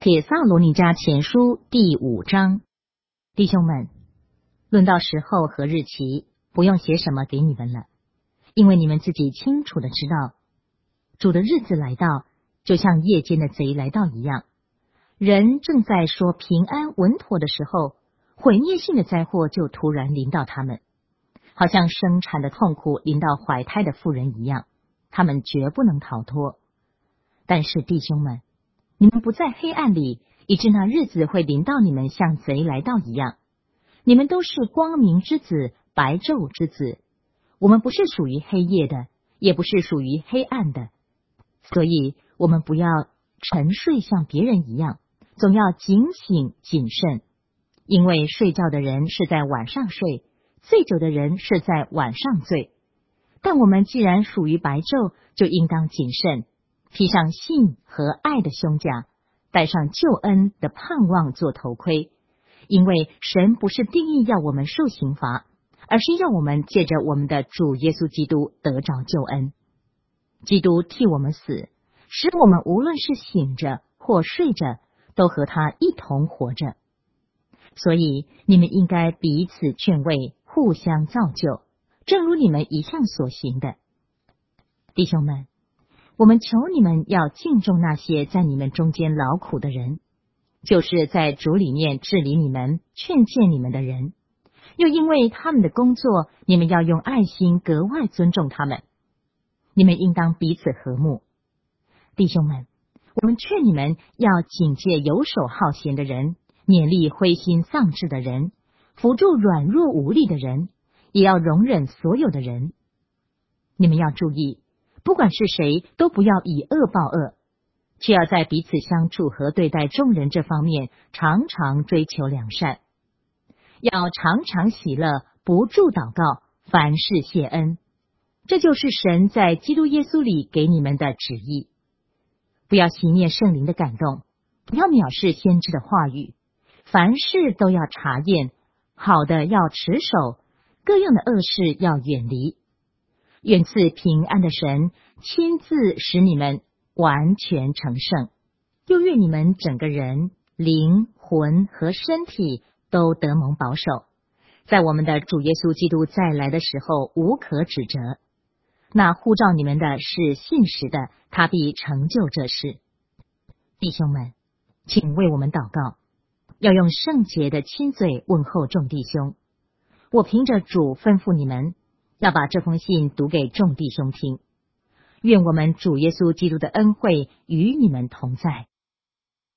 帖撒罗尼迦前书第5章。弟兄们，论到时候和日期，不用写什么给你们了，因为你们自己清楚的知道，主的日子来到，就像夜间的贼来到一样。人正在说平安稳妥的时候，毁灭性的灾祸就突然临到他们，好像生产的痛苦临到怀胎的妇人一样，他们绝不能逃脱。但是弟兄们，你们不在黑暗里，以致那日子会临到你们像贼来到一样。你们都是光明之子，白昼之子。我们不是属于黑夜的，也不是属于黑暗的，所以我们不要沉睡像别人一样，总要警醒谨慎。因为睡觉的人是在晚上睡，醉酒的人是在晚上醉。但我们既然属于白昼，就应当谨慎，披上信和爱的胸甲，戴上救恩的盼望做头盔。因为神不是定义要我们受刑罚，而是要我们借着我们的主耶稣基督得着救恩。基督替我们死，使我们无论是醒着或睡着，都和他一同活着。所以你们应该彼此劝慰，互相造就，正如你们一向所行的。弟兄们，我们求你们要敬重那些在你们中间劳苦的人，就是在主里面治理你们、劝诫你们的人。又因为他们的工作，你们要用爱心格外尊重他们。你们应当彼此和睦。弟兄们，我们劝你们要警戒游手好闲的人，勉励灰心丧志的人，扶助软弱无力的人，也要容忍所有的人。你们要注意，不管是谁，都不要以恶报恶，却要在彼此相处和对待众人这方面常常追求良善。要常常喜乐，不住祷告，凡事谢恩。这就是神在基督耶稣里给你们的旨意。不要熄灭圣灵的感动，不要藐视先知的话语，凡事都要查验，好的要持守，各样的恶事要远离。愿赐平安的神亲自使你们完全成圣，又愿你们整个人、灵、魂和身体都得蒙保守，在我们的主耶稣基督再来的时候无可指责。那呼召你们的是信实的，他必成就这事。弟兄们，请为我们祷告，要用圣洁的亲嘴问候众弟兄。我凭着主吩咐你们，要把这封信读给众弟兄听。愿我们主耶稣基督的恩惠与你们同在。